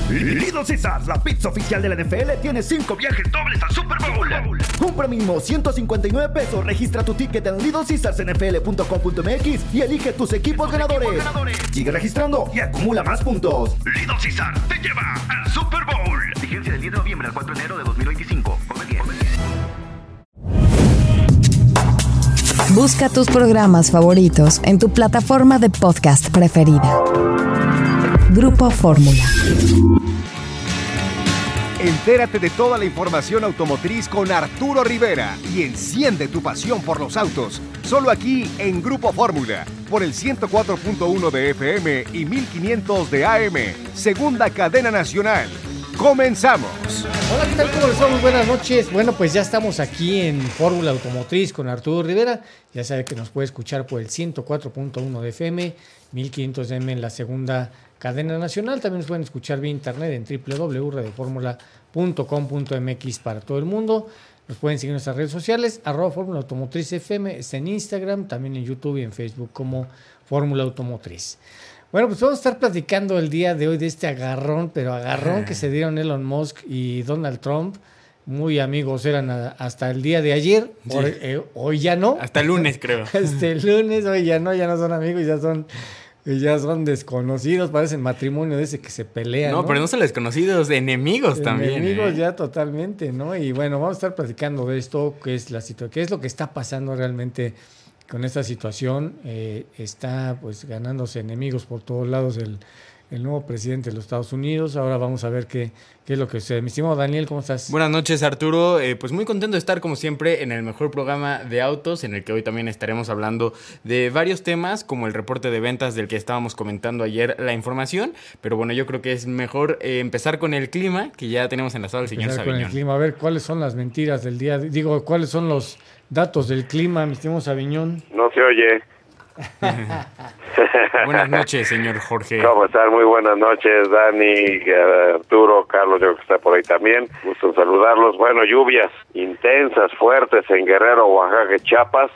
Little Caesars, la pizza oficial de la NFL, tiene 5 viajes dobles al Super Bowl. Compra mínimo $159. Registra tu ticket en littlecaesarsnfl.com.mx y elige tus equipos ganadores. Sigue registrando y acumula más puntos. Little Caesars te lleva al Super Bowl. Vigencia del 10 de noviembre al 4 de enero de 2025. Come bien. Busca tus programas favoritos en tu plataforma de podcast preferida. Grupo Fórmula. Entérate de toda la información automotriz con Arturo Rivera y enciende tu pasión por los autos. Solo aquí en Grupo Fórmula, por el 104.1 de FM y 1500 de AM. Segunda cadena nacional. ¡Comenzamos! Hola, ¿qué tal? ¿Cómo les va? Muy buenas noches. Bueno, pues ya estamos aquí en Fórmula Automotriz con Arturo Rivera. Ya sabe que nos puede escuchar por el 104.1 de FM, 1500 de AM en la segunda cadena nacional. También nos pueden escuchar vía internet en www.radioformula.com.mx para todo el mundo. Nos pueden seguir en nuestras redes sociales, @Fórmula Automotriz FM, es en Instagram, también en YouTube y en Facebook como Fórmula Automotriz. Bueno, pues vamos a estar platicando el día de hoy de este agarrón que se dieron Elon Musk y Donald Trump. Muy amigos eran hasta el día de ayer, sí. Hoy ya no. Hasta el lunes, creo. El lunes, hoy ya no son amigos, ya son desconocidos, parecen matrimonio de ese que se pelean. No, pero no son desconocidos, enemigos también. Enemigos ya totalmente, ¿no? Y bueno, vamos a estar platicando de esto, qué es lo que está pasando realmente con esta situación. Está pues ganándose enemigos por todos lados el nuevo presidente de los Estados Unidos. Ahora vamos a ver qué es lo que sucede. Mi estimado Daniel, ¿cómo estás? Buenas noches, Arturo. Pues muy contento de estar, como siempre, en el mejor programa de autos, en el que hoy también estaremos hablando de varios temas, como el reporte de ventas del que estábamos comentando ayer, la información. Pero bueno, yo creo que es mejor empezar con el clima, que ya tenemos enlazado al señor Sabiñón. Con el clima, a ver, ¿cuáles son las mentiras del día? ¿Cuáles son los datos del clima, mi estimado Sabiñón? No se oye. Buenas noches, señor Jorge. ¿Cómo están? Muy buenas noches, Dani, Arturo, Carlos, yo que está por ahí también. Gusto en saludarlos. Bueno, lluvias intensas, fuertes en Guerrero, Oaxaca, Chiapas,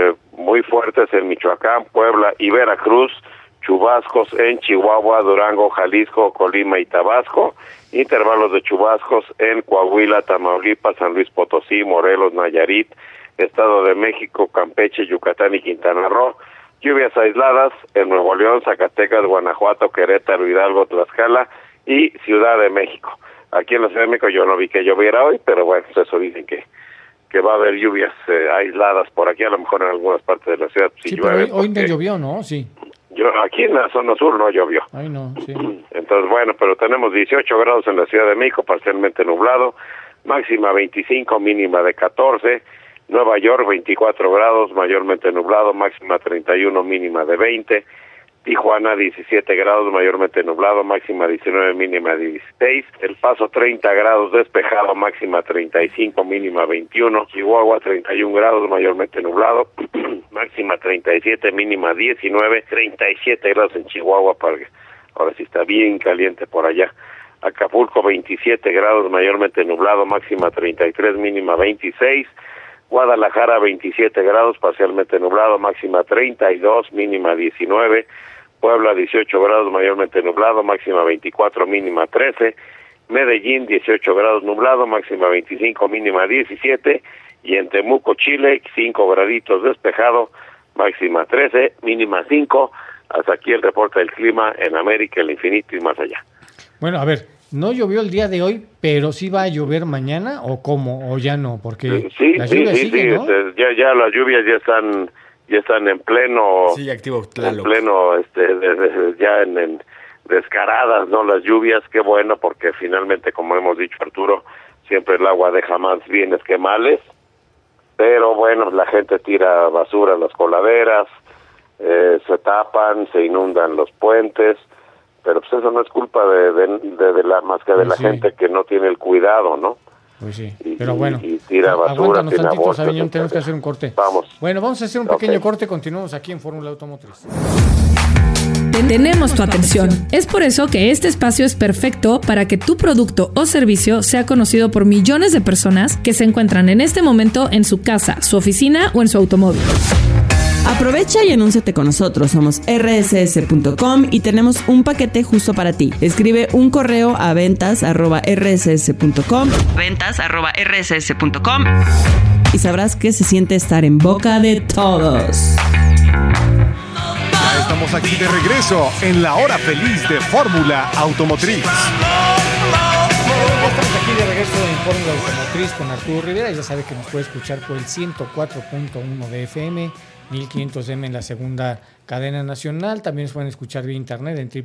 muy fuertes en Michoacán, Puebla y Veracruz, chubascos en Chihuahua, Durango, Jalisco, Colima y Tabasco, intervalos de chubascos en Coahuila, Tamaulipas, San Luis Potosí, Morelos, Nayarit, Estado de México, Campeche, Yucatán y Quintana Roo. Lluvias aisladas en Nuevo León, Zacatecas, Guanajuato, Querétaro, Hidalgo, Tlaxcala y Ciudad de México. Aquí en la Ciudad de México yo no vi que lloviera hoy, pero bueno, eso dicen que va a haber lluvias aisladas por aquí, a lo mejor en algunas partes de la ciudad. Sí, pero hoy no llovió, ¿no? Sí. Aquí en la zona sur no llovió. Ay, no, sí. Entonces, bueno, pero tenemos 18 grados en la Ciudad de México, parcialmente nublado, máxima 25, mínima de 14. Nueva York, 24 grados, mayormente nublado, máxima 31, mínima de 20. Tijuana, 17 grados, mayormente nublado, máxima 19, mínima de 16. El Paso, 30 grados, despejado, máxima 35, mínima 21. Chihuahua, 31 grados, mayormente nublado, máxima 37, mínima 19. 37 grados en Chihuahua, ahora sí está bien caliente por allá. Acapulco, 27 grados, mayormente nublado, máxima 33, mínima 26. Guadalajara, 27 grados, parcialmente nublado, máxima 32, mínima 19. Puebla, 18 grados, mayormente nublado, máxima 24, mínima 13. Medellín, 18 grados nublado, máxima 25, mínima 17. Y en Temuco, Chile, 5 graditos despejado, máxima 13, mínima 5. Hasta aquí el reporte del clima en América, el infinito y más allá. Bueno, a ver, no llovió el día de hoy, pero sí va a llover mañana, ¿o cómo? ¿O ya no? Porque las lluvias siguen, ¿no? Ya las lluvias ya están en pleno... Sí, activo Tlaloc. En pleno, ya en descaradas, ¿no? Las lluvias, qué bueno, porque finalmente, como hemos dicho, Arturo, siempre el agua deja más bienes que males, pero bueno, la gente tira basura en las coladeras, se tapan, se inundan los puentes, pero pues eso no es culpa de la más que de la gente que no tiene el cuidado, ¿no? Pues sí, pero bueno, y tira basura, aguántanos tantito, Sabiñón, tenemos que hacer un corte. Vamos. Bueno, vamos a hacer un pequeño corte, continuamos aquí en Fórmula Automotriz. Tenemos tu atención. Es por eso que este espacio es perfecto para que tu producto o servicio sea conocido por millones de personas que se encuentran en este momento en su casa, su oficina o en su automóvil. Aprovecha y anúnciate con nosotros. Somos rss.com y tenemos un paquete justo para ti. Escribe un correo a ventas@rss.com y sabrás que se siente estar en boca de todos. Ya estamos aquí de regreso en la hora feliz de Fórmula Automotriz. Ya estamos aquí de regreso en Fórmula Automotriz con Arturo Rivera. Ya sabe que nos puede escuchar por el 104.1 de FM, 1500M en la segunda cadena nacional. También nos pueden escuchar vía internet en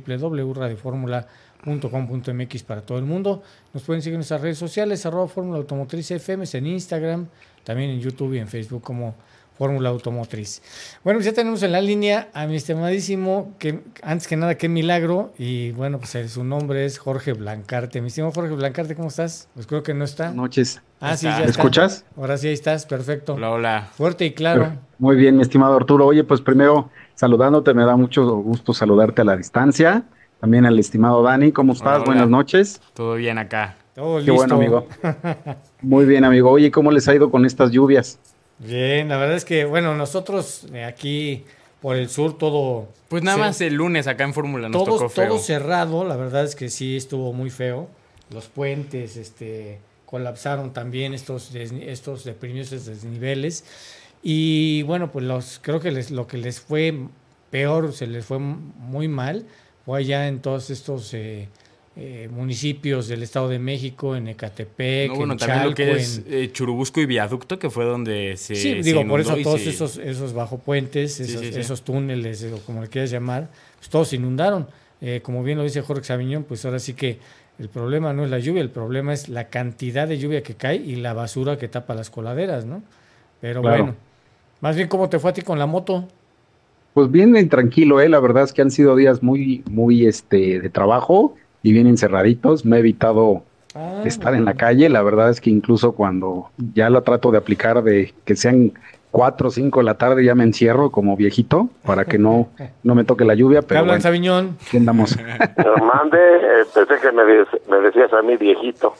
www.radioformula.com.mx para todo el mundo. Nos pueden seguir en nuestras redes sociales, @Fórmula Automotriz FM, en Instagram, también en YouTube y en Facebook como Fórmula Automotriz. Bueno, pues ya tenemos en la línea a mi estimadísimo, que antes que nada, qué milagro, y bueno, pues su nombre es Jorge Blancarte. Mi estimado Jorge Blancarte, ¿cómo estás? Pues creo que no está. Buenas noches. Sí, ya ¿Me está. escuchas? Ahora sí, ahí estás, perfecto. Hola, hola. Fuerte y claro. Muy bien, mi estimado Arturo. Oye, pues primero saludándote, me da mucho gusto saludarte a la distancia. También al estimado Dani, ¿cómo estás? Hola. Buenas noches. Todo bien acá. Todo Qué listo. bueno, amigo. Muy bien, amigo. Oye, ¿cómo les ha ido con estas lluvias? Bien, la verdad es que, bueno, nosotros aquí por el sur todo... Pues nada más el lunes acá en Fórmula nos tocó feo. Todo cerrado, la verdad es que sí estuvo muy feo. Los puentes colapsaron también, estos deprimidos desniveles. Y bueno, pues creo que lo que les fue peor, se les fue muy mal, fue allá en todos estos municipios del Estado de México, en Ecatepec, Bueno, en también Chalco, lo que es Churubusco y Viaducto, que fue donde se Sí, digo, se por eso inundó y todos esos bajopuentes, Sí, sí. esos túneles, o como le quieras llamar, pues todos se inundaron. Como bien lo dice Jorge Sabiñón, pues ahora sí que el problema no es la lluvia, el problema es la cantidad de lluvia que cae y la basura que tapa las coladeras, ¿no? Pero Claro. bueno, más bien, ¿cómo te fue a ti con la moto? Pues bien tranquilo, la verdad es que han sido días muy de trabajo y bien encerraditos. Me he evitado estar en la calle. La verdad es que incluso cuando ya la trato de aplicar de que sean 4 o 5 de la tarde, ya me encierro como viejito para que no me toque la lluvia. ¿Qué Pero hablan, bueno, Sabiñón? aquí andamos. Mande, pensé que me decías a mí viejito.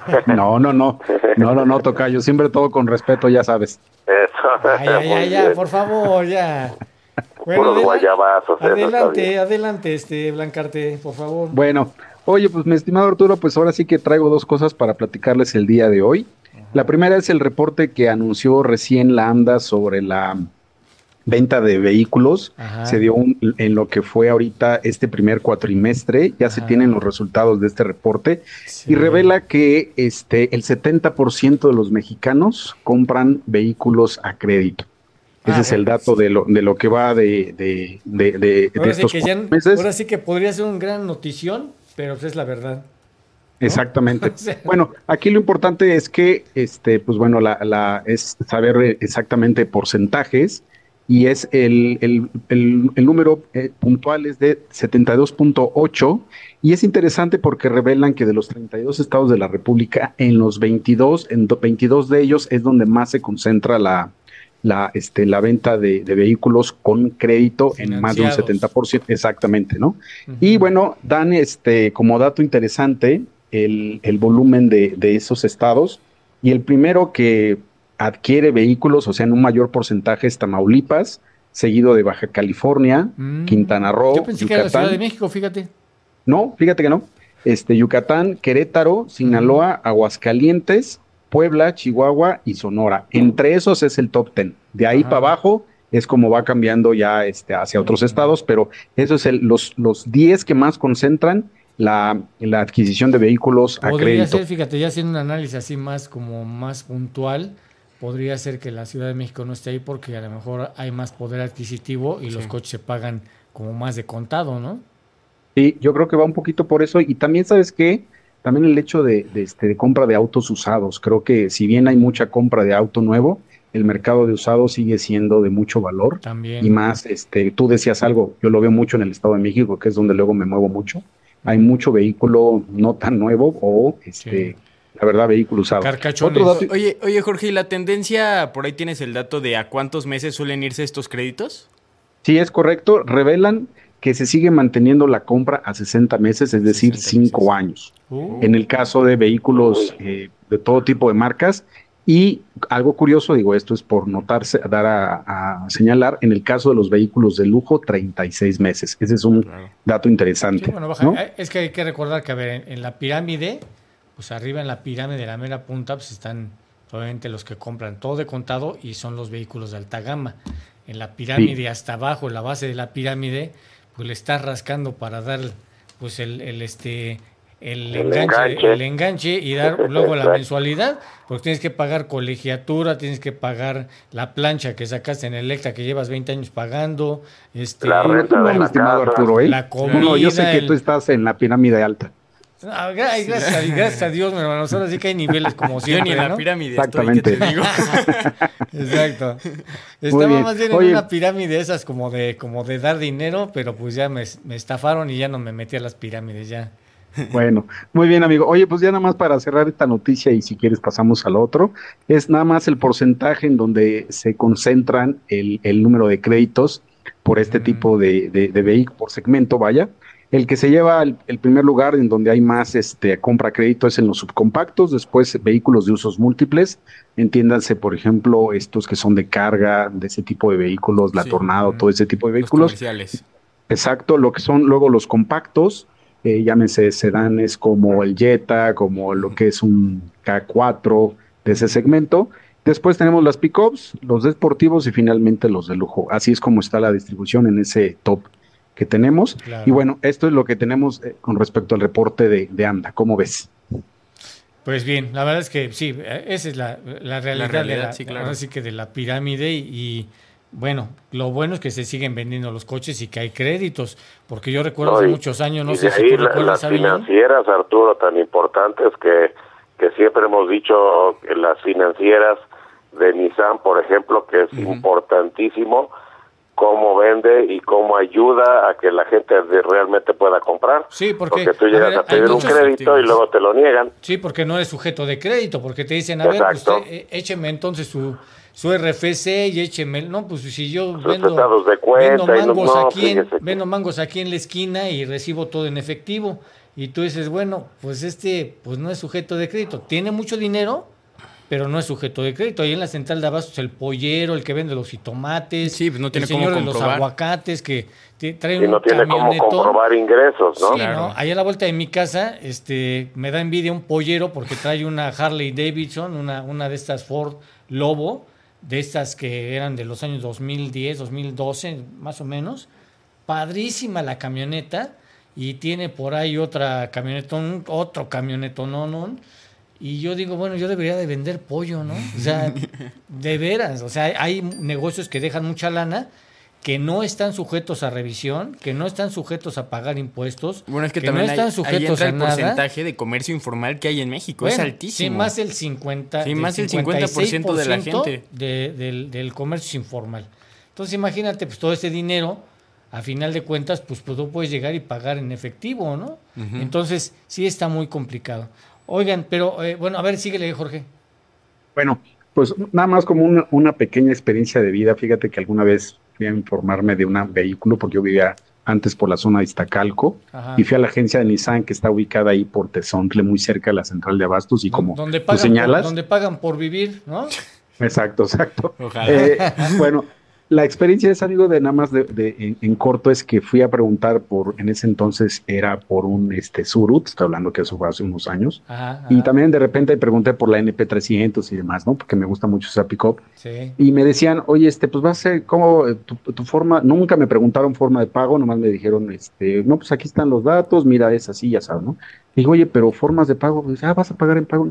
No, tocayo. Siempre todo con respeto, ya sabes. Eso. Ay, Muy ya, bien. por favor, ya. Puros guayabazos, eso está bien. adelante, Blancarte, por favor. Bueno, oye, pues mi estimado Arturo, pues ahora sí que traigo 2 cosas para platicarles el día de hoy. La primera es el reporte que anunció recién la AMDA sobre la venta de vehículos. Ajá. Se dio en lo que fue ahorita este primer cuatrimestre, ya se tienen los resultados de este reporte, Sí. y revela que el 70% de los mexicanos compran vehículos a crédito. Ese es el dato de lo que va de Ahora sí estos que meses. ahora sí que podría ser un gran notición, pero pues es la verdad. Exactamente. O sea, Bueno, aquí lo importante es que, pues bueno, es saber exactamente porcentajes, y es el número puntual es de 72.8, y es interesante porque revelan que de los 32 estados de la República, en 22 de ellos es donde más se concentra la venta de vehículos con crédito en más de un Financiados. 70%, exactamente, ¿no? Ujú. Y bueno, dan como dato interesante el volumen de esos estados, y el primero que adquiere vehículos, o sea, en un mayor porcentaje, es Tamaulipas, seguido de Baja California, Quintana Roo, Yo pensé que era la Ciudad de Yucatán. México, fíjate. No, fíjate que no. Yucatán, Querétaro, Sinaloa, Aguascalientes, Puebla, Chihuahua y Sonora. Entre esos es el top 10. De ahí Ajá. para abajo es como va cambiando ya hacia otros estados, pero eso es los 10 que más concentran la adquisición de vehículos a Podría crédito. ser, fíjate, ya haciendo un análisis así más puntual, podría ser que la Ciudad de México no esté ahí porque a lo mejor hay más poder adquisitivo y los coches se pagan como más de contado, ¿no? Sí, yo creo que va un poquito por eso, y también, ¿sabes qué? También el hecho de compra de autos usados. Creo que si bien hay mucha compra de auto nuevo, el mercado de usados sigue siendo de mucho valor. También. Y más, tú decías algo, yo lo veo mucho en el Estado de México, que es donde luego me muevo mucho. Hay mucho vehículo no tan nuevo o, Sí. la verdad, vehículo usado. Carcachones. Otro dato, Oye, Jorge, ¿y la tendencia, por ahí tienes el dato de a cuántos meses suelen irse estos créditos? sí, es correcto, revelan que se sigue manteniendo la compra a 60 meses, es decir, 60 5 meses. años. En el caso de vehículos de todo tipo de marcas, Y algo curioso, digo, esto es por notarse, dar a señalar, en el caso de los vehículos de lujo, 36 meses. Ese es un dato interesante. Sí, bueno, baja. ¿No? Es que hay que recordar que, a ver, en la pirámide, pues arriba en la pirámide de la mera punta, pues están obviamente los que compran todo de contado y son los vehículos de alta gama. En la pirámide hasta abajo, en la base de la pirámide, pues le estás rascando para dar pues el enganche y dar luego la mensualidad, porque tienes que pagar colegiatura, tienes que pagar la plancha que sacaste en Electra que llevas 20 años pagando, la renta de la estimado casa, Arturo, ¿eh? la comida. No, yo sé que tú estás en la pirámide alta. Gracias a Dios, mi hermano. Ahora sí que hay niveles como siempre. Yo ni en la ¿no? pirámide Exactamente. estoy, ¿qué te digo? Exacto. Muy Estaba bien. más bien Oye, en una pirámide esas como de dar dinero, pero pues ya me estafaron y ya no me metí a las pirámides ya. Bueno, muy bien, amigo. Oye, pues ya nada más para cerrar esta noticia y si quieres pasamos al otro, es nada más el porcentaje en donde se concentran el número de créditos por este tipo de vehículo, por segmento, vaya. El que se lleva el primer lugar en donde hay más compra crédito es en los subcompactos, después vehículos de usos múltiples, entiéndanse, por ejemplo, estos que son de carga, de ese tipo de vehículos, la Tornado, todo ese tipo de vehículos. Los comerciales. Exacto, lo que son luego los compactos, llámense sedanes como el Jetta, como lo que es un K4 de ese segmento. Después tenemos las pickups, los deportivos y finalmente los de lujo. Así es como está la distribución en ese top que tenemos. Claro. Y bueno, esto es lo que tenemos con respecto al reporte de AMDA. ¿Cómo ves? Pues bien, la verdad es que sí, esa es la realidad, sí, claro. ahora sí que de la pirámide y bueno, lo bueno es que se siguen vendiendo los coches y que hay créditos, porque yo recuerdo hace muchos años, no sé si tú recuerdas, las Aviñón. financieras, Arturo, tan importantes que siempre hemos dicho que las financieras de Nissan, por ejemplo, que es importantísimo cómo vende y cómo ayuda a que la gente realmente pueda comprar. Sí, porque tú llegas a pedir un crédito y luego te lo niegan. Sí, porque no eres sujeto de crédito, porque te dicen, a ver, Exacto. usted, écheme entonces su RFC y écheme, no, pues si yo Sus vendo estados de cuenta vendo mangos aquí en la esquina y recibo todo en efectivo, y tú dices, bueno, pues pues no es sujeto de crédito, tiene mucho dinero, pero no es sujeto de crédito. Ahí en la central de abastos, el pollero, el que vende los jitomates, Sí, pues no tiene el señor cómo de los comprobar. aguacates, que trae Y no un tiene cómo camionetón. comprobar ingresos, ¿no? Sí, ¿no? Ahí a la vuelta de mi casa, me da envidia un pollero porque trae una Harley Davidson, una de estas Ford Lobo, de estas que eran de los años 2010, 2012, más o menos. Padrísima la camioneta y tiene por ahí otro camionetón, no. Y yo digo, bueno, yo debería de vender pollo, ¿no? O sea, de veras, o sea, hay negocios que dejan mucha lana, que no están sujetos a revisión, que no están sujetos a pagar impuestos, Bueno, es que no también están ahí sujetos entra a el nada. porcentaje de comercio informal que hay en México. Es Bueno, altísimo. Sí, más del 50%, Sí, más del 50% de la gente. del comercio informal. Entonces, imagínate, pues todo ese dinero, a final de cuentas, pues tú puedes llegar y pagar en efectivo, ¿no? Entonces, sí está muy complicado. Oigan, pero bueno, a ver, síguele, Jorge. Bueno, pues nada más como una pequeña experiencia de vida. Fíjate que alguna vez fui a informarme de un vehículo, porque yo vivía antes por la zona de Iztacalco, y fui a la agencia de Nissan que está ubicada ahí por Tezontle, muy cerca de la central de abastos, y como Donde tú señalas... donde pagan por vivir, ¿no? Exacto. Ojalá. Bueno, la experiencia es, amigo, de nada más en corto, es que fui a preguntar en ese entonces era por un Surut, estoy hablando que eso fue hace unos años, y también de repente pregunté por la NP300 y demás, ¿no? Porque me gusta mucho esa pick-up. Sí. Y me decían, oye, pues va a ser, ¿cómo tu forma? Nunca me preguntaron forma de pago, nomás me dijeron, no, pues aquí están los datos, mira, es así, ya sabes, ¿no? Digo, oye, pero formas de pago, pues, ¿vas a pagar en pago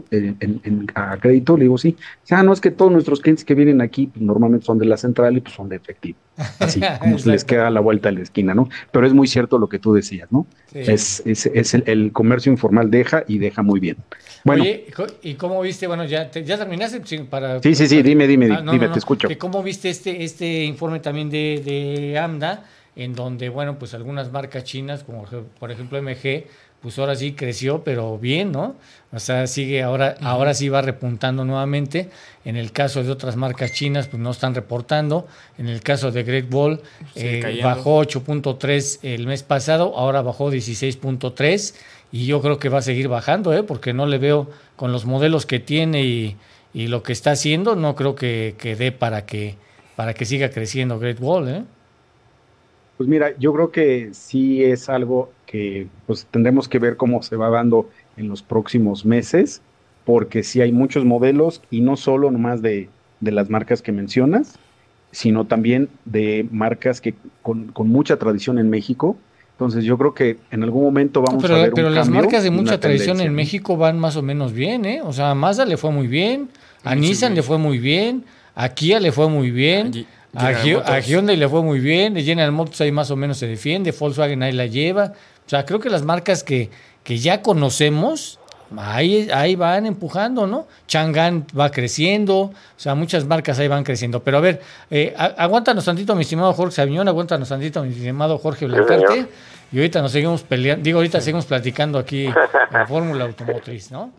a crédito? Le digo, sí. No, es que todos nuestros clientes que vienen aquí, pues, normalmente son de la central y pues son de efectivo. Así, como se les queda a la vuelta de la esquina, ¿no? Pero es muy cierto lo que tú decías, ¿no? Sí. Es el comercio informal deja muy bien. Bueno. Oye, ¿y cómo viste? Bueno, ya terminaste. Sí, Sí, dime, no, te escucho. ¿Cómo viste este informe también de AMDA, en donde, bueno, pues algunas marcas chinas, como por ejemplo MG, pues ahora sí creció, pero bien, ¿no? O sea, ahora sí va repuntando nuevamente. En el caso de otras marcas chinas, pues no están reportando. En el caso de Great Wall, bajó 8.3 el mes pasado, ahora bajó 16.3, y yo creo que va a seguir bajando, porque no le veo con los modelos que tiene y lo que está haciendo no creo que dé para que siga creciendo Great Wall, ¿eh? Pues mira, yo creo que sí es algo que pues tendremos que ver cómo se va dando en los próximos meses, porque sí hay muchos modelos y no solo nomás de las marcas que mencionas, sino también de marcas que con mucha tradición en México. Entonces yo creo que en algún momento vamos a ver un cambio. Pero las marcas de y una mucha tradición tendencia, en ¿no? México van más o menos bien, ¿eh? O sea, a Mazda le fue muy bien, a Nissan le fue muy bien, a Kia le fue muy bien, a Hyundai le fue muy bien, de General Motors ahí más o menos se defiende, Volkswagen ahí la lleva. O sea, creo que las marcas que ya conocemos, ahí van empujando, ¿no? Chang'an va creciendo, o sea, muchas marcas ahí van creciendo. Pero a ver, aguántanos tantito, mi estimado Jorge Saviñón, aguántanos tantito, mi estimado Jorge Blancarte, y ahorita nos seguimos peleando, ahorita seguimos platicando aquí en Fórmula Automotriz, ¿no?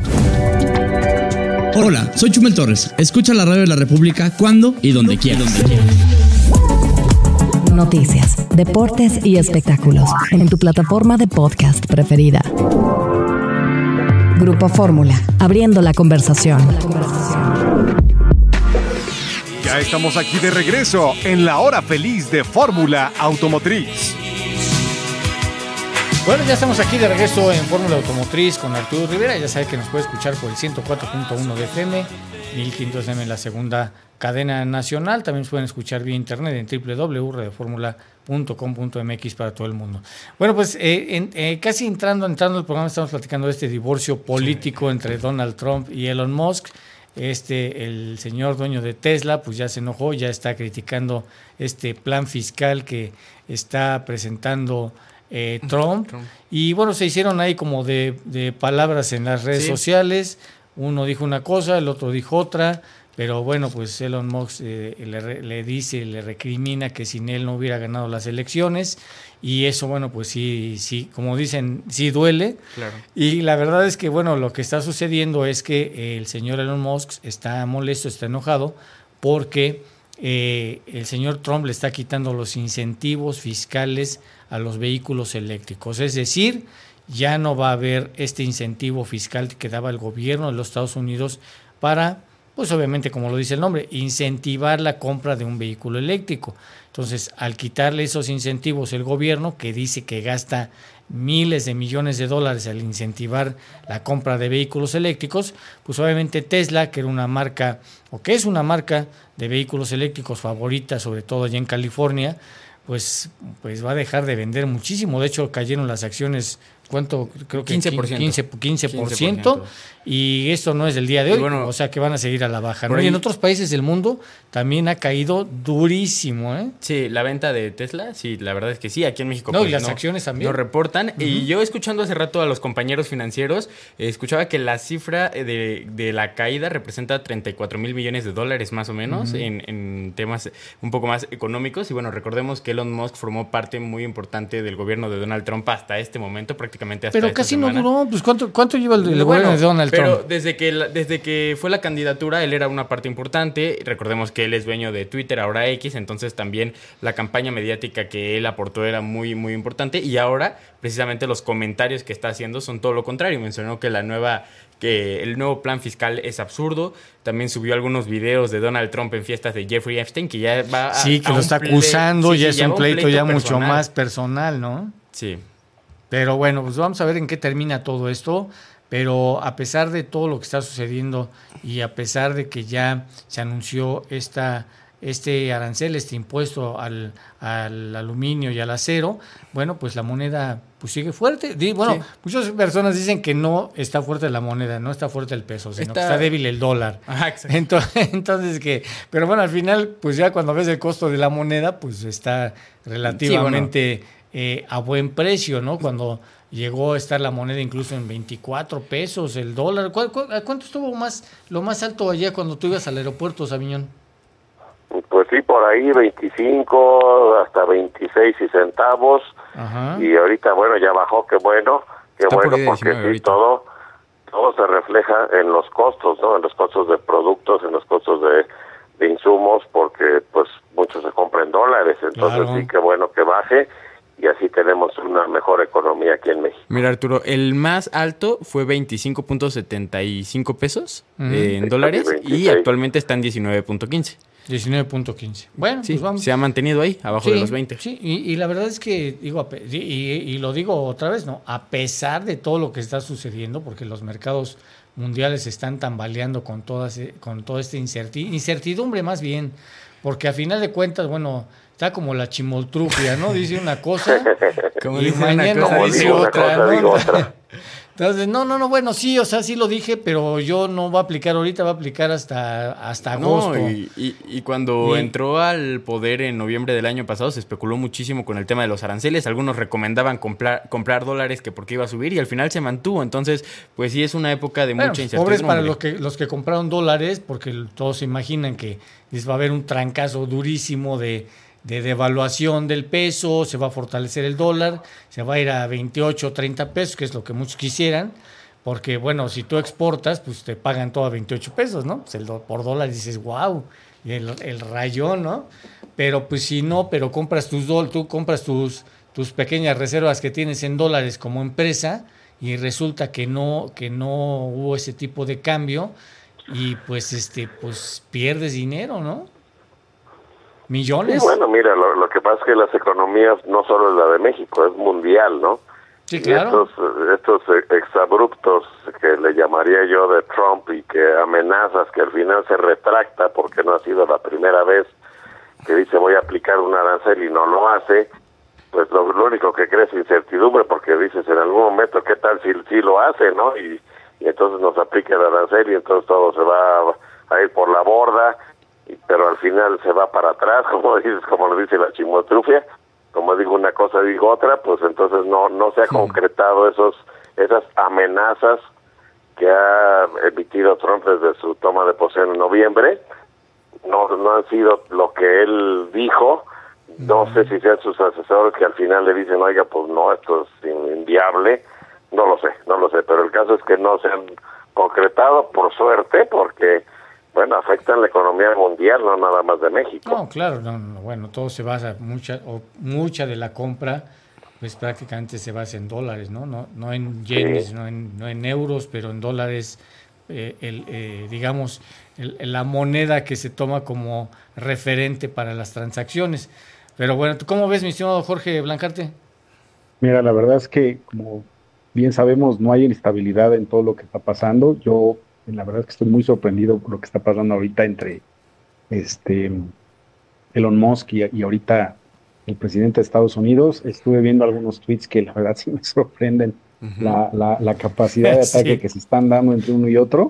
Hola, soy Chumel Torres. Escucha la radio de la República cuando y donde quieras. Noticias, deportes y espectáculos en tu plataforma de podcast preferida. Grupo Fórmula, abriendo la conversación. Ya estamos aquí de regreso en la hora feliz de Fórmula Automotriz. Bueno, ya estamos aquí de regreso en Fórmula Automotriz con Arturo Rivera. Ya sabe que nos puede escuchar por el 104.1 de FM, 1500 FM en la segunda cadena nacional. También pueden escuchar vía internet en www.radioformula.com.mx para todo el mundo. Bueno, pues casi entrando al programa, estamos platicando de este divorcio político entre Donald Trump y Elon Musk. El señor dueño de Tesla, pues ya se enojó, ya está criticando este plan fiscal que está presentando Trump. Y bueno, se hicieron ahí como de palabras en las redes sociales. Uno dijo una cosa, el otro dijo otra, pero bueno, pues Elon Musk le recrimina que sin él no hubiera ganado las elecciones, y eso, bueno, pues sí, como dicen, sí duele. Claro. Y la verdad es que, bueno, lo que está sucediendo es que el señor Elon Musk está molesto, está enojado, porque el señor Trump le está quitando los incentivos fiscales a los vehículos eléctricos. Es decir, ya no va a haber este incentivo fiscal que daba el gobierno de los Estados Unidos para, pues obviamente, como lo dice el nombre, incentivar la compra de un vehículo eléctrico. Entonces, al quitarle esos incentivos el gobierno, que dice que gasta miles de millones de dólares al incentivar la compra de vehículos eléctricos, pues obviamente Tesla, que era una marca, o que es una marca de vehículos eléctricos favorita, sobre todo allá en California, pues va a dejar de vender muchísimo. De hecho, cayeron las acciones, ¿cuánto? Creo que 15%. Y esto no es del día de hoy, bueno, o sea que van a seguir a la baja, ¿no? Y en otros países del mundo también ha caído durísimo, ¿eh? Sí, la venta de Tesla, sí, la verdad es que sí. Aquí en México y las acciones también nos reportan. Y yo, escuchando hace rato a los compañeros financieros, escuchaba que la cifra de la caída representa 34 mil millones de dólares más o menos en temas un poco más económicos. Y bueno, recordemos que Elon Musk formó parte muy importante del gobierno de Donald Trump hasta este momento, prácticamente hasta pero casi semana. No duró, pues ¿cuánto lleva el gobierno de Donald Trump? Pero desde que fue la candidatura, él era una parte importante. Recordemos que él es dueño de Twitter, ahora X, entonces también la campaña mediática que él aportó era muy, muy importante. Y ahora, precisamente, los comentarios que está haciendo son todo lo contrario. Mencionó que el nuevo plan fiscal es absurdo. También subió algunos videos de Donald Trump en fiestas de Jeffrey Epstein, que ya va a... Sí, que lo está acusando, ya es un pleito ya mucho más personal, ¿no? Sí. Pero bueno, pues vamos a ver en qué termina todo esto. Pero a pesar de todo lo que está sucediendo y a pesar de que ya se anunció este arancel, este impuesto al aluminio y al acero, bueno, pues la moneda pues sigue fuerte. Bueno, muchas personas dicen que no está fuerte la moneda, no está fuerte el peso, sino que está débil el dólar. Ajá, exacto. Entonces pero bueno, al final, pues ya cuando ves el costo de la moneda, pues está relativamente a buen precio, ¿no? Cuando llegó a estar la moneda incluso en 24 pesos el dólar. ¿Cuánto estuvo lo más alto allá cuando tú ibas al aeropuerto, Saviñón? Pues sí, por ahí 25 hasta 26 y centavos. Ajá. Y ahorita, bueno, ya bajó, qué bueno, porque sí, todo se refleja en los costos, ¿no? En los costos de productos, en los costos de insumos, porque pues muchos se compran en dólares, entonces claro. Sí, qué bueno que baje. y así tenemos una mejor economía aquí en México. Mira, Arturo, el más alto fue 25.75 pesos en dólares 26. y actualmente está en 19.15. 19.15. Bueno, Sí, pues vamos. se ha mantenido ahí, abajo de los 20. Sí, y la verdad es que, digo, y lo digo otra vez, ¿no? A pesar de todo lo que está sucediendo, porque los mercados mundiales están tambaleando con toda esta incertidumbre más bien, porque a final de cuentas, bueno, está como la chimoltrufia, ¿no? Dice una cosa Como y dice una mañana cosa, dice digo una otra, cosa, ¿no? digo otra. Entonces, no, bueno, sí, o sea, sí lo dije, pero yo no va a aplicar ahorita, va a aplicar hasta agosto. No, y cuando entró al poder en noviembre del año pasado se especuló muchísimo con el tema de los aranceles. Algunos recomendaban comprar dólares que porque iba a subir y al final se mantuvo. Entonces, pues sí es una época de mucha incertidumbre. Pobres para los que compraron dólares, porque todos se imaginan que les va a haber un trancazo durísimo de devaluación del peso, se va a fortalecer el dólar, se va a ir a 28 o 30 pesos, que es lo que muchos quisieran, porque bueno, si tú exportas, pues te pagan todo a 28 pesos, ¿no? Pues por dólar dices, wow, y el rayón, ¿no? Pero pues si no, pero compras tú compras tus pequeñas reservas que tienes en dólares como empresa y resulta que no hubo ese tipo de cambio y pues pues pierdes dinero, ¿no? Millones. Sí, bueno, mira, lo que pasa es que las economías no solo es la de México, es mundial, ¿no? Sí, claro. Y estos exabruptos que le llamaría yo de Trump y que amenazas que al final se retracta porque no ha sido la primera vez que dice voy a aplicar un arancel y no lo hace, pues lo único que crea es incertidumbre porque dices en algún momento qué tal si lo hace, ¿no? Y entonces nos aplica el arancel y entonces todo se va a ir por la borda, pero al final se va para atrás, como lo dice la chimotrufia, como digo una cosa digo otra, pues entonces no se ha concretado esas amenazas que ha emitido Trump desde su toma de posesión en noviembre. No han sido lo que él dijo. No sé si sean sus asesores que al final le dicen, oiga, pues no, esto es inviable. No lo sé, pero el caso es que no se han concretado, por suerte, porque bueno, afectan la economía mundial, no nada más de México. No, claro, bueno, todo se basa, mucha de la compra, pues prácticamente se basa en dólares, ¿no? No en yenes, sí. no en euros, pero en dólares, digamos, la moneda que se toma como referente para las transacciones. Pero bueno, ¿tú cómo ves, mi estimado Jorge Blancarte? Mira, la verdad es que, como bien sabemos, no hay estabilidad en todo lo que está pasando. Yo la verdad es que estoy muy sorprendido por lo que está pasando ahorita entre Elon Musk y ahorita el presidente de Estados Unidos. Estuve viendo algunos tweets que la verdad sí me sorprenden la capacidad de ataque que se están dando entre uno y otro.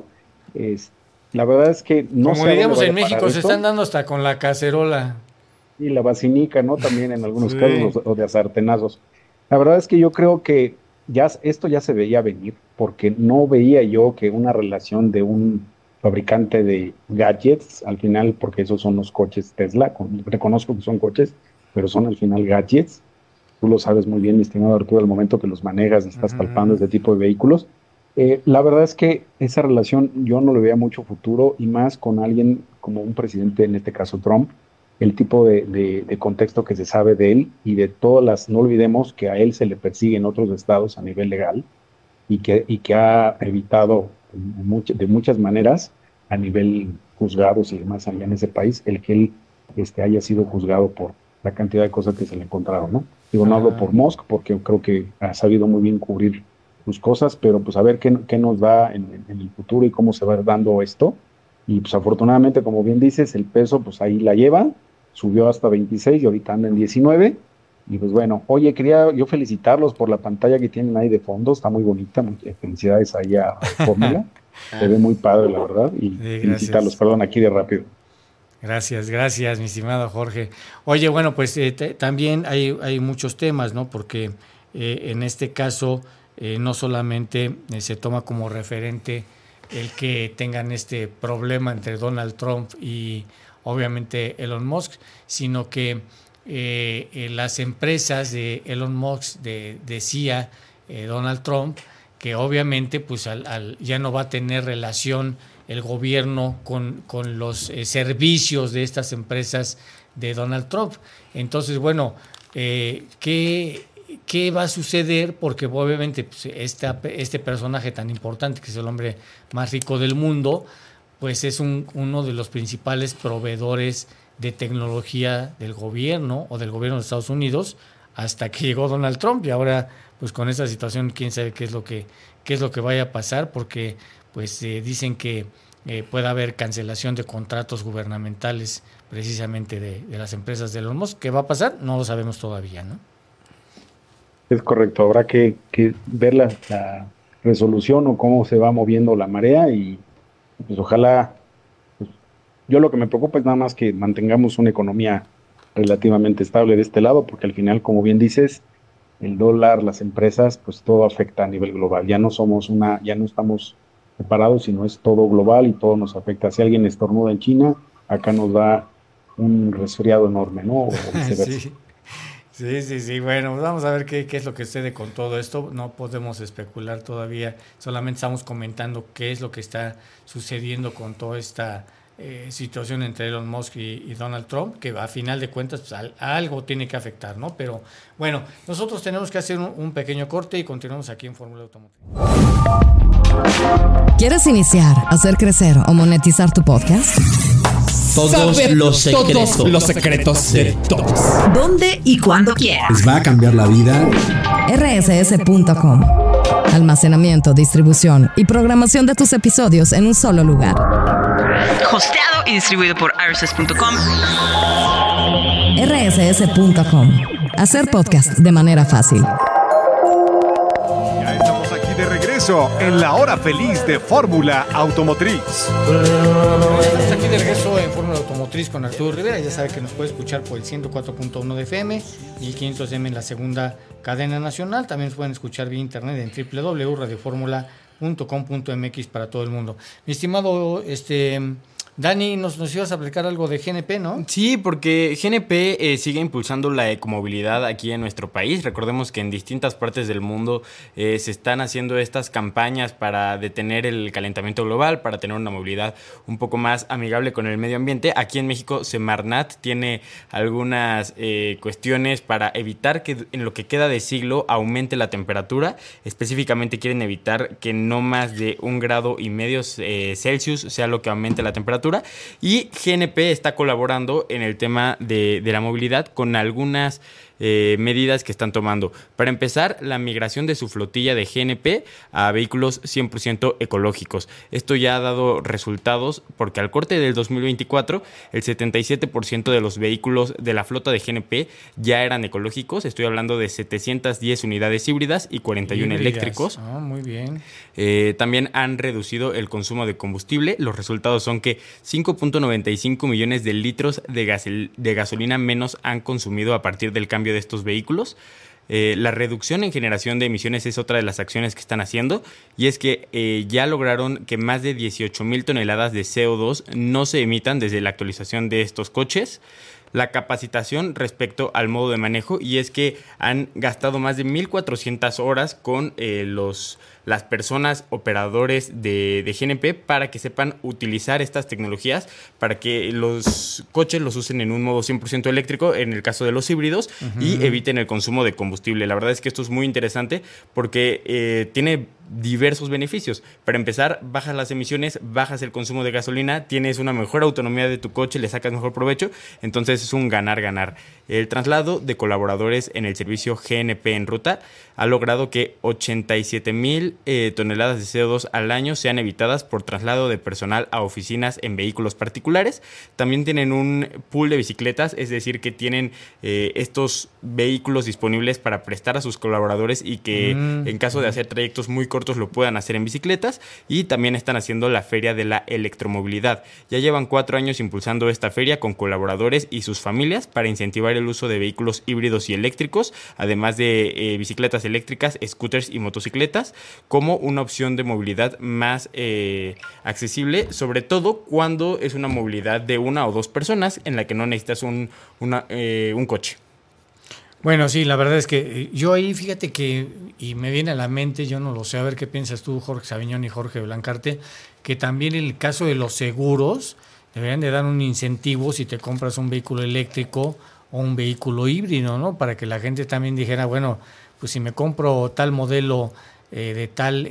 La verdad es que no sé. Como diríamos en México, se están dando hasta con la cacerola. Y la vacinica, ¿no? También en algunos casos, o de sartenazos. La verdad es que yo creo que esto ya se veía venir, porque no veía yo que una relación de un fabricante de gadgets, al final, porque esos son los coches Tesla, reconozco que son coches, pero son al final gadgets. Tú lo sabes muy bien, mi estimado Arturo, al momento que los manejas, estás palpando este tipo de vehículos. La verdad es que esa relación yo no le veía mucho futuro, y más con alguien como un presidente, en este caso Trump, el tipo de contexto que se sabe de él y de todas las, no olvidemos que a él se le persigue en otros estados a nivel legal y que ha evitado de muchas maneras a nivel juzgados y demás allá en ese país, el que él haya sido juzgado por la cantidad de cosas que se le encontraron, ¿no? Digo, no hablo por Musk porque creo que ha sabido muy bien cubrir sus cosas, pero pues a ver qué nos da en el futuro y cómo se va dando esto. Y pues afortunadamente, como bien dices, el peso pues ahí la lleva, subió hasta 26 y ahorita anda en 19. Y pues bueno, oye, quería yo felicitarlos por la pantalla que tienen ahí de fondo, está muy bonita, felicidades ahí a Fórmula, se ve muy padre la verdad, y felicitarlos, perdón, aquí de rápido. Gracias, mi estimado Jorge. Oye, bueno, pues también hay muchos temas, ¿no? Porque en este caso no solamente se toma como referente el que tengan este problema entre Donald Trump y obviamente Elon Musk, sino que las empresas de Elon Musk decía Donald Trump que obviamente pues ya no va a tener relación el gobierno con los servicios de estas empresas de Donald Trump. Entonces, bueno, ¿qué va a suceder? Porque obviamente pues, este personaje tan importante, que es el hombre más rico del mundo, pues es uno de los principales proveedores de tecnología del gobierno o del gobierno de Estados Unidos hasta que llegó Donald Trump, y ahora pues con esta situación quién sabe qué es lo que vaya a pasar, porque pues dicen que puede haber cancelación de contratos gubernamentales precisamente de las empresas de Elon Musk. ¿Qué va a pasar? No lo sabemos todavía, ¿no? Es correcto, habrá que ver la resolución o cómo se va moviendo la marea y pues ojalá, pues, yo lo que me preocupa es nada más que mantengamos una economía relativamente estable de este lado, porque al final, como bien dices, el dólar, las empresas, pues todo afecta a nivel global. Ya no estamos separados, sino es todo global y todo nos afecta. Si alguien estornuda en China, acá nos da un resfriado enorme, ¿no? O viceversa. Sí. Bueno, vamos a ver qué es lo que sucede con todo esto. No podemos especular todavía. Solamente estamos comentando qué es lo que está sucediendo con toda esta situación entre Elon Musk y Donald Trump, que a final de cuentas pues, algo tiene que afectar, ¿no? Pero bueno, nosotros tenemos que hacer un pequeño corte y continuamos aquí en Fórmula Automotriz. ¿Quieres iniciar, hacer crecer o monetizar tu podcast? Todos los secretos de todos. ¿Dónde y cuándo quieras? Les va a cambiar la vida. rss.com. Almacenamiento, distribución y programación de tus episodios en un solo lugar. Hosteado y distribuido por rss.com. rss.com. Hacer podcast de manera fácil. Ya estamos aquí de regreso en la hora feliz de Fórmula Automotriz. Estamos aquí de regreso en Fórmula Automotriz con Arturo Rivera. Ya sabe que nos puede escuchar por el 104.1 de FM, 1500M en la segunda cadena nacional. También nos pueden escuchar vía internet en www.radioformula.com.mx para todo el mundo. Mi estimado Dani, nos ibas a aplicar algo de GNP, ¿no? Sí, porque GNP sigue impulsando la ecomovilidad aquí en nuestro país. Recordemos que en distintas partes del mundo se están haciendo estas campañas para detener el calentamiento global, para tener una movilidad un poco más amigable con el medio ambiente. Aquí en México, Semarnat tiene algunas cuestiones para evitar que en lo que queda de siglo aumente la temperatura. Específicamente quieren evitar que no más de 1,5 grados Celsius sea lo que aumente la temperatura. Y GNP está colaborando en el tema de la movilidad con algunas medidas que están tomando. Para empezar, la migración de su flotilla de GNP a vehículos 100% ecológicos. Esto ya ha dado resultados porque al corte del 2024, el 77% de los vehículos de la flota de GNP ya eran ecológicos. Estoy hablando de 710 unidades híbridas y 41 eléctricos. Muy bien. También han reducido el consumo de combustible. Los resultados son que 5.95 millones de litros de gasolina menos han consumido a partir del cambio de estos vehículos. La reducción en generación de emisiones es otra de las acciones que están haciendo, y es que ya lograron que más de 18,000 toneladas de CO2 no se emitan desde la actualización de estos coches. La capacitación respecto al modo de manejo, y es que han gastado más de 1,400 horas con las personas operadores de GNP para que sepan utilizar estas tecnologías, para que los coches los usen en un modo 100% eléctrico en el caso de los híbridos y eviten el consumo de combustible. La verdad es que esto es muy interesante porque tiene diversos beneficios. Para empezar, bajas las emisiones, bajas el consumo de gasolina, tienes una mejor autonomía de tu coche, le sacas mejor provecho, entonces es un ganar-ganar. El traslado de colaboradores en el servicio GNP en ruta ha logrado que 87,000 toneladas de CO2 al año sean evitadas por traslado de personal a oficinas en vehículos particulares. También tienen un pool de bicicletas, es decir, que tienen estos vehículos disponibles para prestar a sus colaboradores y que en caso de hacer trayectos muy cortos lo puedan hacer en bicicletas. Y también están haciendo la Feria de la Electromovilidad. Ya llevan 4 años impulsando esta feria con colaboradores y sus familias para incentivar el uso de vehículos híbridos y eléctricos, además de bicicletas eléctricas, scooters y motocicletas, como una opción de movilidad más accesible, sobre todo cuando es una movilidad de 1 o 2 personas en la que no necesitas un coche. Bueno, sí, la verdad es que yo ahí, fíjate que, y me viene a la mente, yo no lo sé, a ver qué piensas tú, Jorge Saviñón y Jorge Blancarte, que también en el caso de los seguros deberían de dar un incentivo si te compras un vehículo eléctrico o un vehículo híbrido, ¿no? Para que la gente también dijera, bueno, pues si me compro tal modelo de tal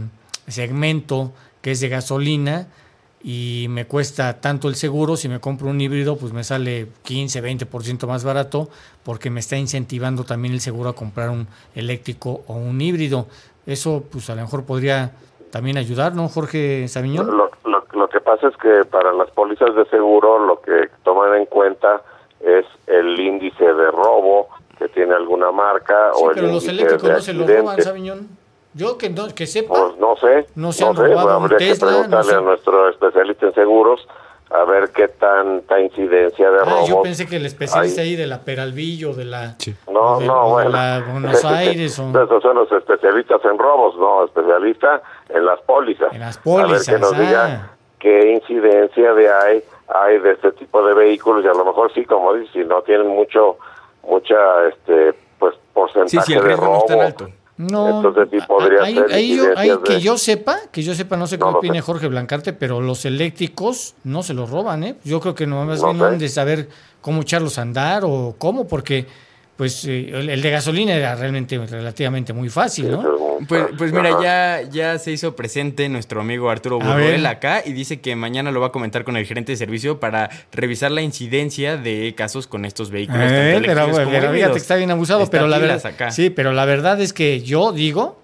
segmento que es de gasolina y me cuesta tanto el seguro, si me compro un híbrido, pues me sale 15, 20% más barato, porque me está incentivando también el seguro a comprar un eléctrico o un híbrido. Eso, pues a lo mejor podría también ayudar, ¿no, Jorge Sabiñón? Lo que pasa es que para las pólizas de seguro lo que toman en cuenta es el índice de robo que tiene alguna marca, sí, o el pero los índice eléctricos de no se los accidente. roban, Sabiñón. Yo que sepa, Pues no sé, no se han robado un habría que Tesla, preguntarle no sé. a nuestro especialista en seguros a ver qué tanta incidencia de robos. Yo pensé que el especialista ahí de la Peralvillo, de la No, de la Buenos Aires, o esos son los especialistas en robos, no, especialista en las pólizas. En las pólizas, a ver que nos diga qué incidencia hay de este tipo de vehículos, y a lo mejor sí, como dices, si no tienen mucha pues porcentaje el de riesgo robo. no es tan alto. No, entonces sí podría ser que yo sepa, no sé qué No lo opine sé. Jorge Blancarte, pero los eléctricos no se los roban, ¿eh? Yo creo que nomás No bien no sé. han de saber cómo echarlos a andar o cómo, porque pues el de gasolina era realmente relativamente muy fácil, ¿no? Pues mira, ya se hizo presente nuestro amigo Arturo Burruel acá y dice que mañana lo va a comentar con el gerente de servicio para revisar la incidencia de casos con estos vehículos. Tanto eléctricos como pero fíjate híbridos. que está bien abusado, Está pero la pilas verdad, acá. sí, pero la verdad es que yo digo,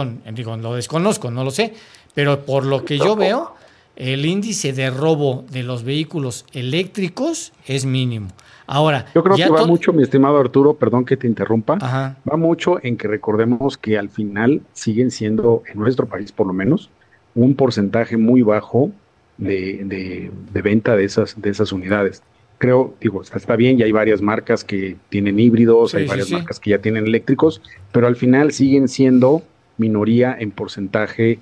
lo desconozco, no lo sé, pero por lo que yo veo, el índice de robo de los vehículos eléctricos es mínimo. Ahora, yo creo que va mucho, mi estimado Arturo, perdón que te interrumpa, va mucho en que recordemos que al final siguen siendo, en nuestro país por lo menos, un porcentaje muy bajo de venta de esas unidades. Creo, está bien, ya hay varias marcas que tienen híbridos, hay varias marcas que ya tienen eléctricos, pero al final siguen siendo minoría en porcentaje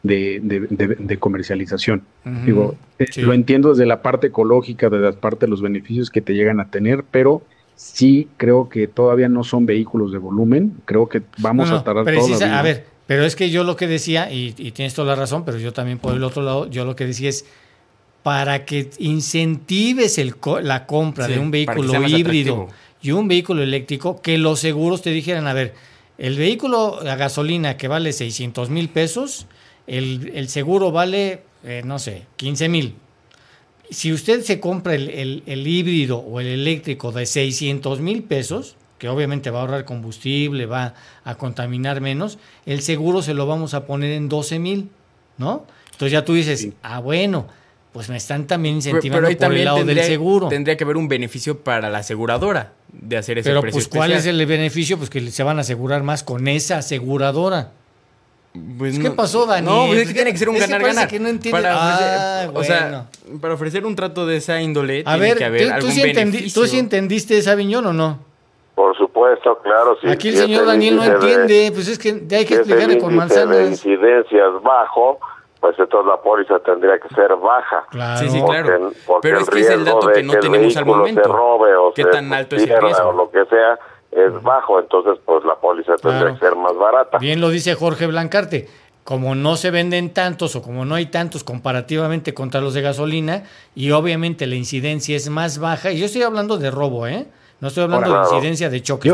de comercialización. Lo entiendo desde la parte ecológica, desde la parte de los beneficios que te llegan a tener, pero sí creo que todavía no son vehículos de volumen. Creo que vamos a tardar toda la vida. A ver, pero es que yo lo que decía, y tienes toda la razón, pero yo también por el otro lado, yo lo que decía es, para que incentives la compra de un vehículo híbrido y un vehículo eléctrico, que los seguros te dijeran, a ver, el vehículo a gasolina que vale 600,000 pesos, el seguro vale, no sé, 15,000. Si usted se compra el híbrido o el eléctrico de 600,000 pesos, que obviamente va a ahorrar combustible, va a contaminar menos, el seguro se lo vamos a poner en 12,000, ¿no? Entonces ya tú dices, bueno, pues me están también incentivando por el lado del seguro. Tendría que haber un beneficio para la aseguradora de hacer ese precio precio especial. ¿Cuál es el beneficio? Pues que se van a asegurar más con esa aseguradora. Pues ¿Qué pasó, Dani? No, pues es que tiene que ser un ganar-ganar. Que no entiende. O sea, para ofrecer un trato de esa índole tiene que haber algún beneficio. ¿Tú sí entendiste esa Aviñón o no? Por supuesto, claro. Sí, aquí el señor Daniel no entiende, pues es que hay que explicarle con manzanas. Si el índice de incidencia es bajo, pues entonces la póliza tendría que ser baja. Claro. Sí, claro. Porque pero es que es el dato que no tenemos al momento. Se robe o ¿Qué se tan alto es el riesgo? O lo que sea, es bajo, entonces pues la póliza tendría que ser más barata. Bien lo dice Jorge Blancarte. Como no se venden tantos o como no hay tantos comparativamente contra los de gasolina y obviamente la incidencia es más baja, y yo estoy hablando de robo, no estoy hablando de incidencia de choque.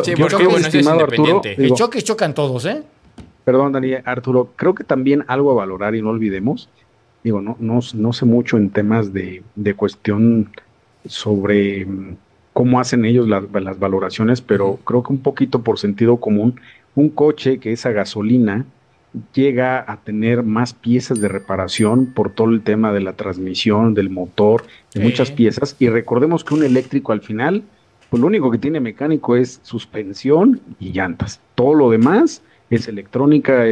El choque chocan todos, Perdón, Daniel, Arturo, creo que también algo a valorar y no olvidemos, no sé mucho en temas de cuestión sobre cómo hacen ellos las valoraciones, pero creo que un poquito por sentido común, un coche que es a gasolina llega a tener más piezas de reparación por todo el tema de la transmisión, del motor, de muchas piezas, y recordemos que un eléctrico al final, pues lo único que tiene mecánico es suspensión y llantas, todo lo demás es electrónica,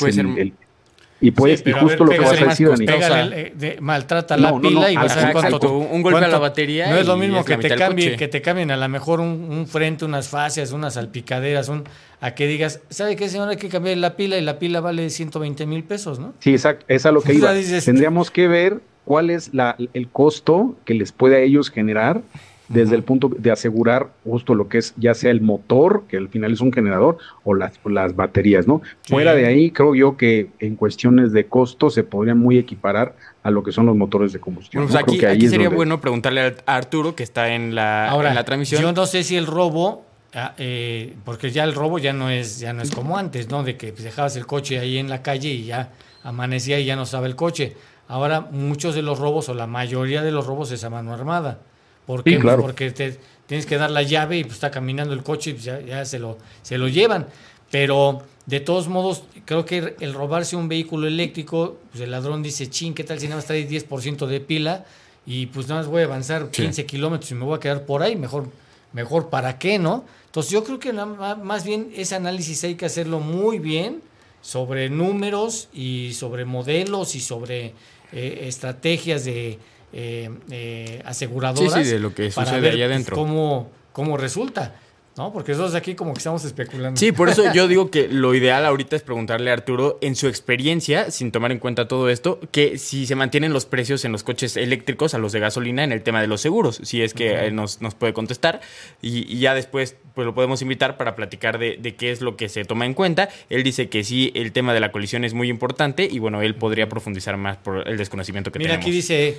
y justo lo que vas a decir, Dani. Maltrata la pila y vas a ver cuánto. Un golpe a la batería. No es lo mismo que te cambien a lo mejor un frente, unas fascias, unas salpicaderas, a que digas, ¿sabe qué, señor? Hay que cambiar la pila y la pila vale 120,000 pesos, ¿no? Sí, exacto, es a lo que iba. Tendríamos que ver cuál es el costo que les puede a ellos generar desde el punto de asegurar justo lo que es ya sea el motor, que al final es un generador, o las baterías, ¿no? Sí. Fuera de ahí, creo yo que en cuestiones de costo se podrían muy equiparar a lo que son los motores de combustión. Bueno, pues ¿no? Creo que ahí aquí es sería donde- bueno preguntarle a Arturo, que está en la transmisión. Yo no sé si el robo, porque ya el robo ya no es como antes, ¿no? De que pues, dejabas el coche ahí en la calle y ya amanecía y ya no estaba el coche. Ahora muchos de los robos, o la mayoría de los robos, es a mano armada. ¿Por qué? Sí, claro. Pues porque tienes que dar la llave y pues está caminando el coche y pues ya se lo llevan. Pero de todos modos, creo que el robarse un vehículo eléctrico, pues el ladrón dice, chin, ¿qué tal si nada más trae 10% de pila? Y pues nada más voy a avanzar 15 kilómetros y me voy a quedar por ahí, mejor ¿para qué, no? Entonces yo creo que más bien ese análisis hay que hacerlo muy bien sobre números y sobre modelos y sobre estrategias de aseguradoras. Sí, de lo que para sucede ver, allá adentro. Cómo resulta, ¿no? Porque nosotros aquí como que estamos especulando. Sí, por eso yo digo que lo ideal ahorita es preguntarle a Arturo, en su experiencia, sin tomar en cuenta todo esto, que si se mantienen los precios en los coches eléctricos a los de gasolina en el tema de los seguros, si es que nos puede contestar, y ya después pues lo podemos invitar para platicar de qué es lo que se toma en cuenta. Él dice que sí, el tema de la colisión es muy importante y bueno, él podría profundizar más por el desconocimiento que Mira, tenemos. aquí dice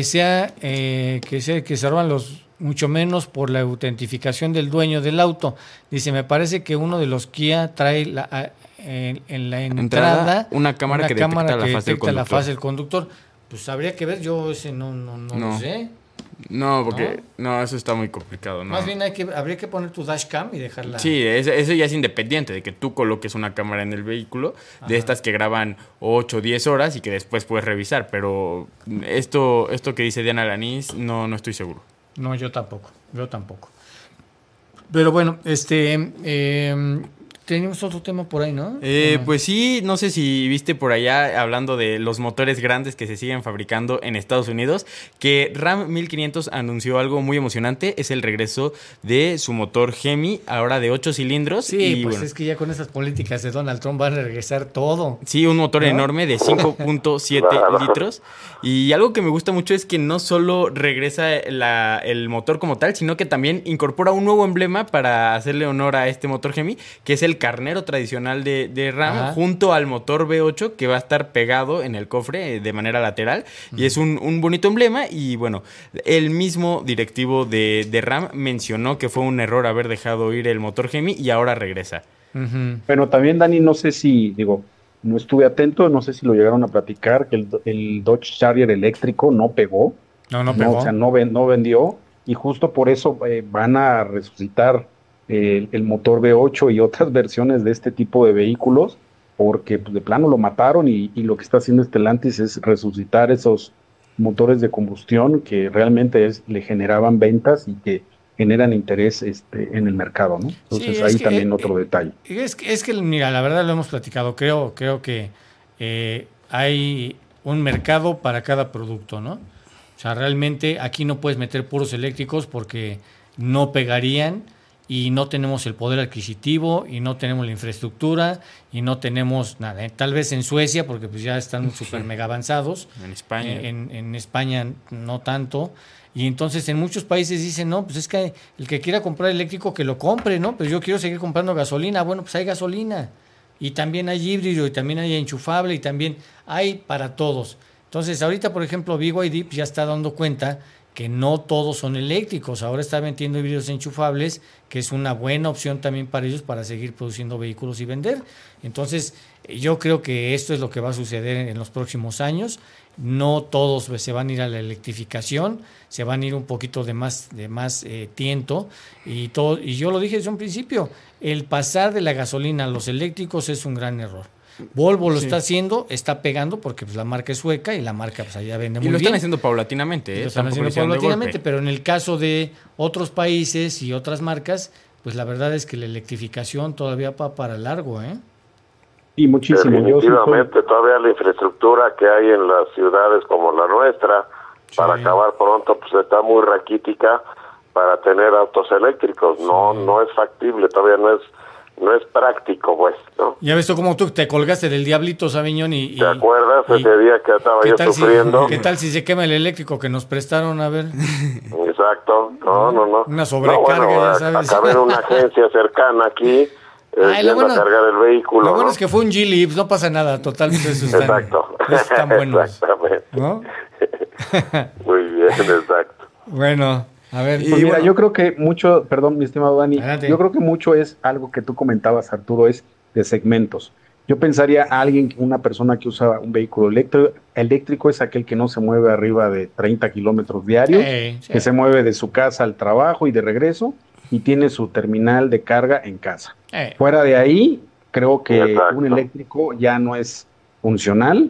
que se roban mucho menos por la autentificación del dueño del auto. Dice, me parece que uno de los Kia trae en la entrada una cámara que detecta la faz del conductor. Pues habría que ver, yo ese no lo sé. No, porque no, eso está muy complicado. ¿No? Más bien habría que poner tu dashcam y dejarla. Sí, eso ya es independiente de que tú coloques una cámara en el vehículo, de estas que graban 8 o 10 horas y que después puedes revisar. Pero esto que dice Diana Lanís, no estoy seguro. No, yo tampoco. Pero bueno, tenemos otro tema por ahí, ¿no? Pues sí, no sé si viste por allá, hablando de los motores grandes que se siguen fabricando en Estados Unidos, que Ram 1500 anunció algo muy emocionante, es el regreso de su motor Hemi, ahora de 8 cilindros. Sí, y pues bueno, es que ya con esas políticas de Donald Trump van a regresar todo. Sí, un motor enorme de 5.7 litros. Y algo que me gusta mucho es que no solo regresa el motor como tal, sino que también incorpora un nuevo emblema para hacerle honor a este motor Hemi, que es el carnero tradicional de Ram, junto al motor V8, que va a estar pegado en el cofre de manera lateral. Y es un bonito emblema. Y bueno, el mismo directivo de Ram mencionó que fue un error haber dejado ir el motor Hemi y ahora regresa. Pero también, Dani, no sé si, no estuve atento, no sé si lo llegaron a platicar, que el Dodge Charger eléctrico no pegó. No pegó. O sea, no vendió, y justo por eso van a resucitar el motor V8 y otras versiones de este tipo de vehículos, porque pues, de plano lo mataron, y lo que está haciendo Stellantis es resucitar esos motores de combustión que realmente le generaban ventas y que generan interés en el mercado, ¿no? Entonces sí, ahí también otro detalle. Es que, mira, la verdad lo hemos platicado, creo que hay un mercado para cada producto, ¿no? O sea, realmente aquí no puedes meter puros eléctricos porque no pegarían y no tenemos el poder adquisitivo y no tenemos la infraestructura y no tenemos nada. Tal vez en Suecia, porque pues ya están súper mega avanzados. En España. En España no tanto. Y entonces en muchos países dicen, no, pues es que el que quiera comprar eléctrico que lo compre, ¿no? Pues yo quiero seguir comprando gasolina. Bueno, pues hay gasolina. Y también hay híbrido, y también hay enchufable, y también hay para todos. Entonces ahorita, por ejemplo, BYD ya está dando cuenta que no todos son eléctricos. Ahora está vendiendo híbridos enchufables, que es una buena opción también para ellos para seguir produciendo vehículos y vender. Entonces, yo creo que esto es lo que va a suceder en los próximos años. No todos se van a ir a la electrificación, se van a ir un poquito de más tiento y yo lo dije desde un principio, el pasar de la gasolina a los eléctricos es un gran error. Volvo lo está haciendo, está pegando porque pues la marca es sueca y la marca pues allá vende muy bien. Y lo están haciendo paulatinamente. Lo están haciendo paulatinamente, pero en el caso de otros países y otras marcas, pues la verdad es que la electrificación todavía va para largo, ¿eh? Y muchísimo. Definitivamente, todavía la infraestructura que hay en las ciudades como la nuestra, para acabar pronto, pues está muy raquítica para tener autos eléctricos. No es factible, todavía no es práctico, pues, ¿no? Ya ves cómo tú te colgaste del diablito, Sabiñón, ¿te acuerdas ese día que estaba yo sufriendo? ¿Qué tal si se quema el eléctrico que nos prestaron? A ver. Exacto, no. Una sobrecarga, ya sabes. Acabé en una agencia cercana aquí, yendo a cargar el vehículo. Lo bueno es que fue un G-Leaps, no pasa nada, totalmente eso están, exacto. Están buenos. Exactamente. ¿No? Muy bien, exacto. Bueno, a ver. Pues mira, yo creo que mucho, perdón, mi estimado Dani, adelante. Yo creo que mucho es algo que tú comentabas, Arturo, es de segmentos. Yo pensaría una persona que usa un vehículo eléctrico es aquel que no se mueve arriba de 30 kilómetros diarios, sí. que se mueve de su casa al trabajo y de regreso y tiene su terminal de carga en casa. Fuera de ahí, creo que un eléctrico ya no es funcional,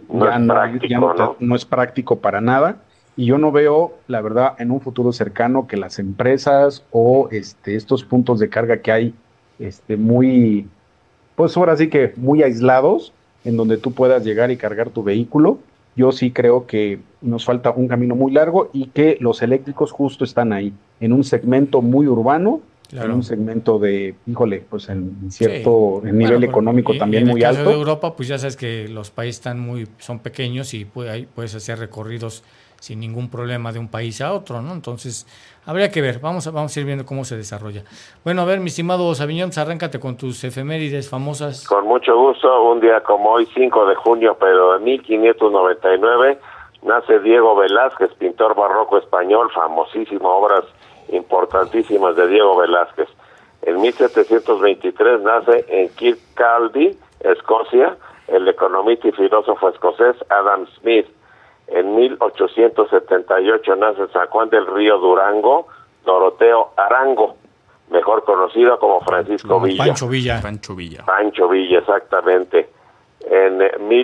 no es práctico para nada. Y yo no veo, la verdad, en un futuro cercano que las empresas o estos puntos de carga que hay muy... pues ahora sí que muy aislados, en donde tú puedas llegar y cargar tu vehículo. Yo sí creo que nos falta un camino muy largo y que los eléctricos justo están ahí, en un segmento muy urbano, en un segmento de, pues en cierto nivel económico también muy alto. En el caso de Europa, pues ya sabes que los países son pequeños y puedes hacer recorridos sin ningún problema de un país a otro, ¿no? Entonces, habría que ver, vamos a ir viendo cómo se desarrolla. Bueno, a ver, mi estimado Saviñón, pues arráncate con tus efemérides famosas. Con mucho gusto, un día como hoy, 5 de junio, pero de 1599, nace Diego Velázquez, pintor barroco español, famosísimo, obras importantísimas de Diego Velázquez. En 1723 nace en Kirkcaldy, Escocia, el economista y filósofo escocés Adam Smith. En 1878 nace en San Juan del Río, Durango, Doroteo Arango, mejor conocido como Francisco Villa. Pancho Villa, exactamente. En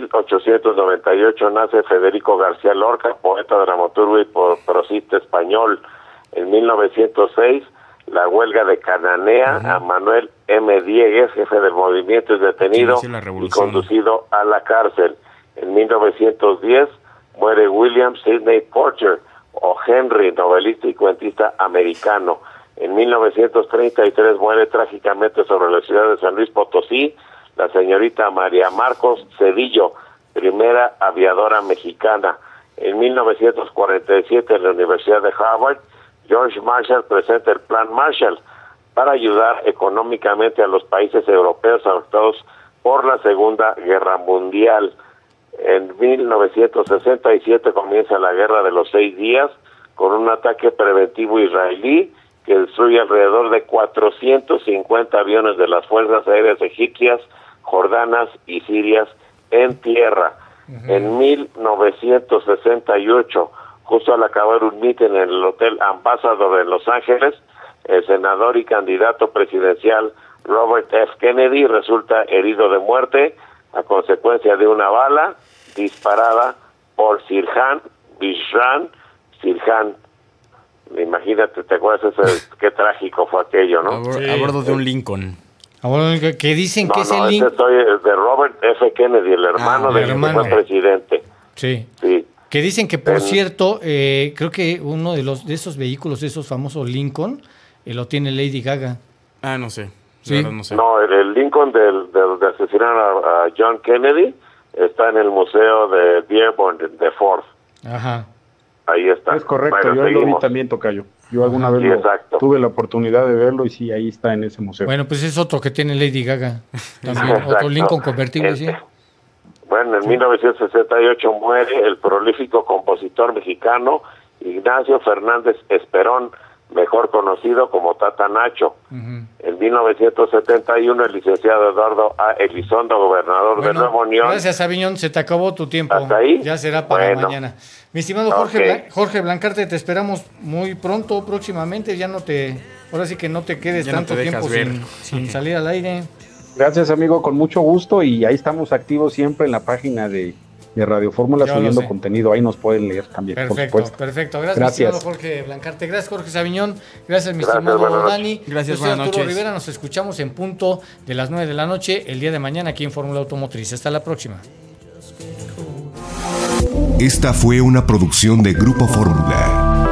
1898 nace Federico García Lorca, poeta, dramaturgo y prosista español. En 1906, la huelga de Cananea, a Manuel M. Diegues, jefe del movimiento, es detenido y conducido a la cárcel. En 1910, muere William Sidney Porter, o Henry, novelista y cuentista americano. En 1933 muere trágicamente sobre la ciudad de San Luis Potosí la señorita María Marcos Cedillo, primera aviadora mexicana. En 1947, en la Universidad de Harvard, George Marshall presenta el Plan Marshall para ayudar económicamente a los países europeos afectados por la Segunda Guerra Mundial. En 1967 comienza la Guerra de los 6 días con un ataque preventivo israelí que destruye alrededor de 450 aviones de las Fuerzas Aéreas Egipcias, Jordanas y Sirias en tierra. En 1968, justo al acabar un mitin en el Hotel Ambassador en Los Ángeles, el senador y candidato presidencial Robert F. Kennedy resulta herido de muerte a consecuencia de una bala disparada por Sirhan Bishran Sirhan. Imagínate, ¿te acuerdas qué trágico fue aquello, no? A bordo de un Lincoln. Que dicen que es el Lincoln. Soy de Robert F. Kennedy, el hermano del que fue presidente. Sí. Que dicen que, por cierto, creo que uno de esos vehículos, esos famosos Lincoln, lo tiene Lady Gaga. No sé. Sí. No sé. No, el Lincoln de asesinaron a John Kennedy está en el museo de Dearborn de Ford. Ajá. Ahí está. Es correcto, yo lo vi también, tocayo. Yo alguna vez tuve la oportunidad de verlo y sí, ahí está en ese museo. Bueno, pues es otro que tiene Lady Gaga. También otro Lincoln convertible, sí. Bueno, en 1968 muere el prolífico compositor mexicano Ignacio Fernández Esperón, mejor conocido como Tata Nacho. En 1971 el licenciado Eduardo A. Elizondo, gobernador de Nuevo León. Gracias, Aviñón, se te acabó tu tiempo. ¿Hasta ahí? Ya será para mañana. Mi estimado Jorge Blancarte, te esperamos muy pronto, próximamente. Ahora sí que no te quedes tanto tiempo sin salir al aire. Gracias, amigo, con mucho gusto, y ahí estamos activos siempre en la página de Radio Fórmula subiendo contenido, ahí nos pueden leer también. Perfecto. Gracias. Mi estimado Jorge Blancarte, gracias Jorge Saviñón, gracias mi estimado Dani. Gracias, buenas noches. Arturo Rivera, nos escuchamos en punto de las 9 de la noche el día de mañana aquí en Fórmula Automotriz. Hasta la próxima. Esta fue una producción de Grupo Fórmula.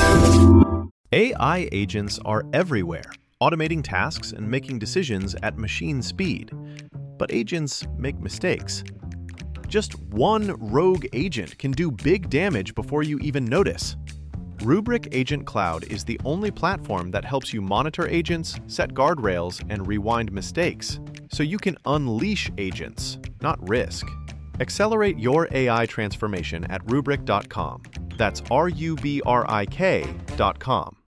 AI agents are everywhere, automating tasks and making decisions at machine speed. But agents make mistakes. Just one rogue agent can do big damage before you even notice. Rubrik Agent Cloud is the only platform that helps you monitor agents, set guardrails, and rewind mistakes, so you can unleash agents, not risk. Accelerate your AI transformation at Rubrik.com. That's RUBRIK.com.